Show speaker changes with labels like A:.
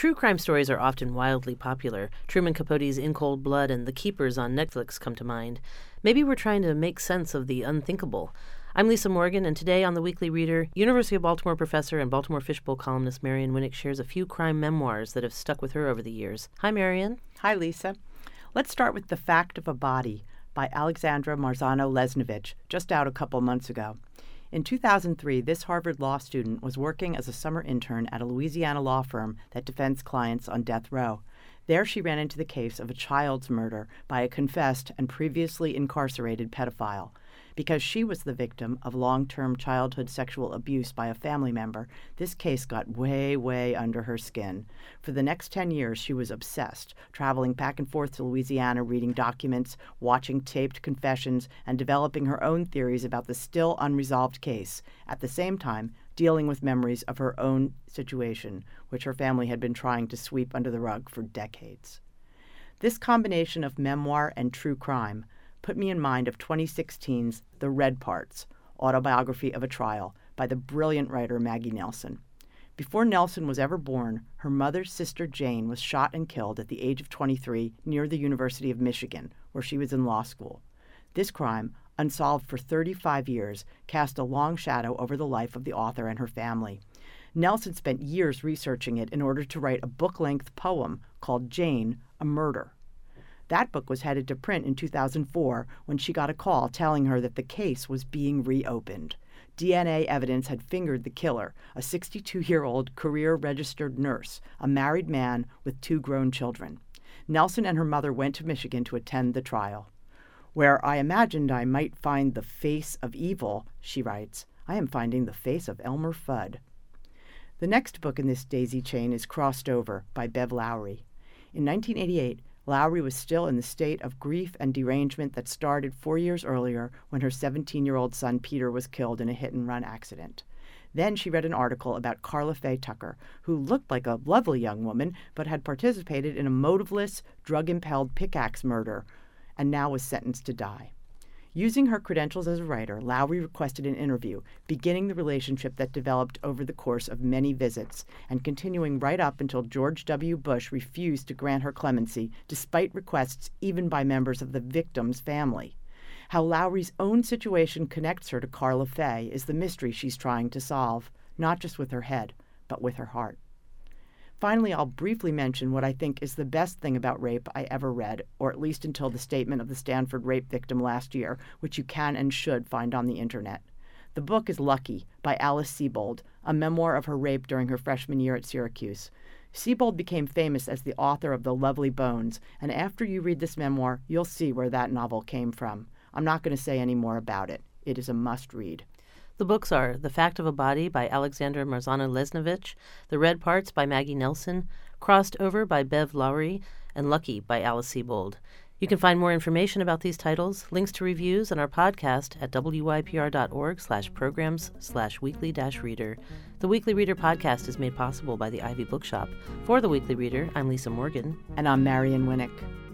A: True crime stories are often wildly popular. Truman Capote's In Cold Blood and The Keepers on Netflix come to mind. Maybe we're trying to make sense of the unthinkable. I'm Lisa Morgan, and today on The Weekly Reader, University of Baltimore professor and Baltimore Fishbowl columnist Marian Winnick shares a few crime memoirs that have stuck with her over the years. Hi, Marian.
B: Hi, Lisa. Let's start with The Fact of a Body by Alexandra Marzano-Lesnevich, just out a couple months ago. In 2003, this Harvard law student was working as a summer intern at a Louisiana law firm that defends clients on death row. There she ran into the case of a child's murder by a confessed and previously incarcerated pedophile. Because she was the victim of long-term childhood sexual abuse by a family member, this case got way under her skin. For the next 10 years, she was obsessed, traveling back and forth to Louisiana, reading documents, watching taped confessions, and developing her own theories about the still unresolved case, at the same time dealing with memories of her own situation, which her family had been trying to sweep under the rug for decades. This combination of memoir and true crime put me in mind of 2016's The Red Parts, Autobiography of a Trial, by the brilliant writer Maggie Nelson. Before Nelson was ever born, her mother's sister Jane was shot and killed at the age of 23 near the University of Michigan, where she was in law school. This crime, unsolved for 35 years, cast a long shadow over the life of the author and her family. Nelson spent years researching it in order to write a book-length poem called Jane, a Murder. That book was headed to print in 2004 when she got a call telling her that the case was being reopened. DNA evidence had fingered the killer, a 62-year-old career-registered nurse, a married man with 2 grown children. Nelson and her mother went to Michigan to attend the trial. "Where I imagined I might find the face of evil," she writes, "I am finding the face of Elmer Fudd." The next book in this daisy chain is Crossed Over by Bev Lowry. In 1988, Lowry was still in the state of grief and derangement that started 4 years earlier when her 17-year-old son Peter was killed in a hit-and-run accident. Then she read an article about Karla Faye Tucker, who looked like a lovely young woman but had participated in a motiveless, drug-impelled pickaxe murder and now was sentenced to die. Using her credentials as a writer, Lowry requested an interview, beginning the relationship that developed over the course of many visits and continuing right up until George W. Bush refused to grant her clemency, despite requests even by members of the victim's family. How Lowry's own situation connects her to Karla Faye is the mystery she's trying to solve, not just with her head, but with her heart. Finally, I'll briefly mention what I think is the best thing about rape I ever read, or at least until the statement of the Stanford rape victim last year, which you can and should find on the internet. The book is Lucky by Alice Sebold, a memoir of her rape during her freshman year at Syracuse. Sebold became famous as the author of The Lovely Bones, and after you read this memoir, you'll see where that novel came from. I'm not going to say any more about it. It is a must-read.
A: The books are The Fact of a Body by Alexandra Marzano-Lesnevich, The Red Parts by Maggie Nelson, Crossed Over by Bev Lowry, and Lucky by Alice Sebold. You can find more information about these titles, links to reviews, and our podcast at wypr.org/programs/weekly-reader. The Weekly Reader podcast is made possible by the Ivy Bookshop. For The Weekly Reader, I'm Lisa Morgan.
B: And I'm Marian Winnick.